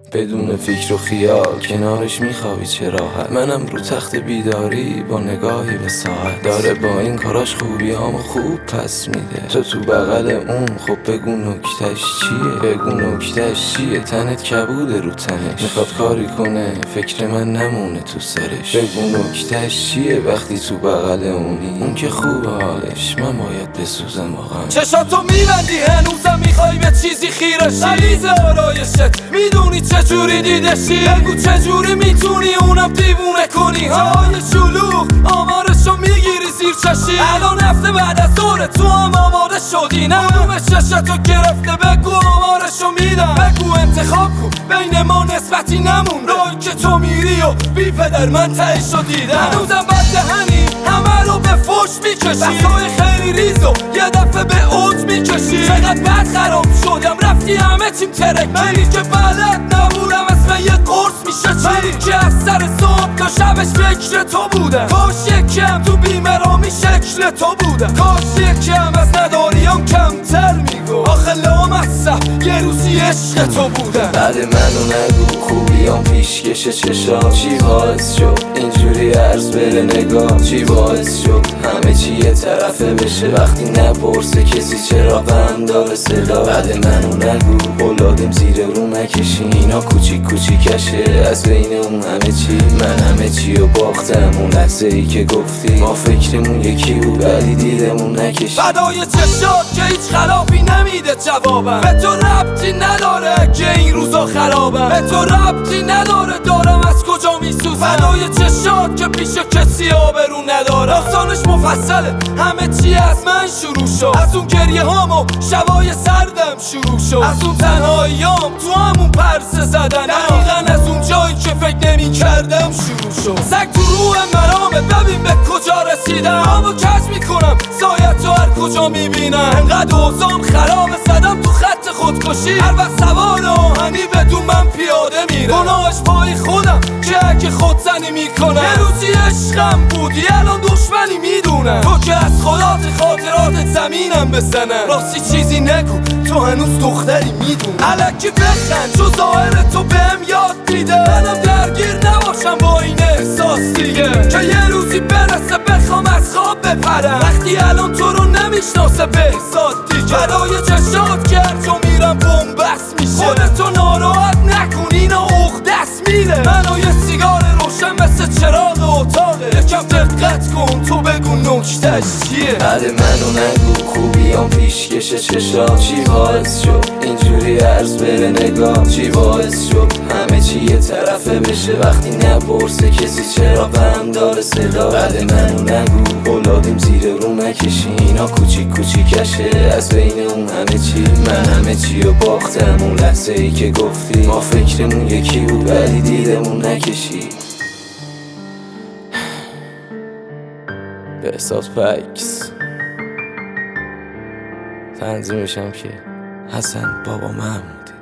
بدون فکر و خیال کنارش میخوابی چه راحت. منم رو تخت بیداری با نگاهی به ساعت. داره با این کاراش خوبیامو خوب پس میده. تو بغل اون خب بگو نکتش چیه؟ بگو نکتش چیه؟ تنت کبوده رو تنش، میخواد کاری کنه فکر من نمونه تو سرش. بگو نکتش چیه وقتی تو بغل اونی؟ اون که خوبه حالش، من باید بسوزم واقعا. چشاتو میبندی هنوزم میخوای به چیزی خیرشی؟ غلیظ آرایشت میدونی چجوری دیدشی؟ بگو چجوری میتونی اونم دیوونه کنی؟ های شلوغ آمارشو میگیری زیر چشی. الان هفته بعد از ظهر تو هم آماده شدی نه؟ کدوم چشتو گرفته بگو آمارشو میدم. بگو انتخاب کن بین ما نسبتی نمون. راهی که تو میری و بی پدر من تهشو دیدم. هنوزم بد دهنی همه رو به فوش میکشی. بسای خیلی ریز و یه دفعه به اوج میکشی. چقدر بد خراب شدم رفتی همه چیم ترک. منی که بلد نبودم اسم یه قرص میشه چی؟ منی که از سر صبح تا شبش فکر تو بودم. کاش یکم تو بیمرامی شکل تو بودم. کاش یکم از نداریام کمتر میگو. آخه لامصب یه روزی عشق تو بودم. بعد منو نگو خوبیام پیشکش چشا. چی باعث شد اینجوری عرض بره نگاه؟ چی باعث شد همه چی یه طرفه بشه وقتی نپرسه کسی چرا بهم داره صدا؟ بعد منو نگو اولادم زیر رو نکشی. اینا کوچیک کوچیکشه از بین اون همه چی. من همه چی رو باختم اون لحظه ای که گفتی ما فکرمون یکی بود ولی دیدمون نکشی. فدای چشات که هیچ خلافی نمیده جوابم. به تو ربطی نداره که این روزا خرابم. به تو ربطی نداره دارم از کجا میسوزم. فدای چشات که پیش کسی آبرو نداره. داستانش مفصله همه چی از من شروع شد. از اون گریه هام و شبای سردم شروع شد. از اون تنهاییام تو همون پرسه زدن. دقیقا از اون جایی که فکر نمی کردم شروع شد. سگ تو روح مرامه ببین به کجا رسیدم. همو کج میکنم سایت تو هر کجا میبینم. انقدر اوزام خرابه زدم تو خط خودکشی. هر وقت سوار آهنی بدون من پیاده میره. گناهش پای خودم که اگه خودزنی میکنم. یه روزی عشقم بودی الان دشمنی میدونم. تو که از خاطرات زمینم بزنم. راستی چیزی نگو تو هنوز دختری میدونم. الکی بخند چو ظاهر تو بهم یاد میده. منم درگیر نباشم با این احساس دیگه که یه روزی برسه بخوام از خواب بپرم. وقتی الان تو رو نمیشناسه بهزاد دیگه. فدای چشات که هر جا میرم بومبست میشه. خودتو ناراحت نکن اینا عقدست میره. منو یه سیگار روشن مثل چراغ اتاقه. یکم دقت کن تو بگو نکتش چیه؟ بعد منو نگو خوبیام پیشکش چشا. چی باعث شد اینجوری عرض بره نگاه؟ چی باعث شد همه چی یه طرفه بشه وقتی نپرسه کسی چرا بهم داره صدا؟ بعد منو نگو اولادم زیر رو نکشی. اینا کوچیک کوچیکشه از بین اون همه چی. من همه چی رو باختم اون لحظه ای که گفتی ما فکرمون یکی بود ولی دیدمون نکشی. بهزاد فکس تنظیمشم که حسن بابا محمودی.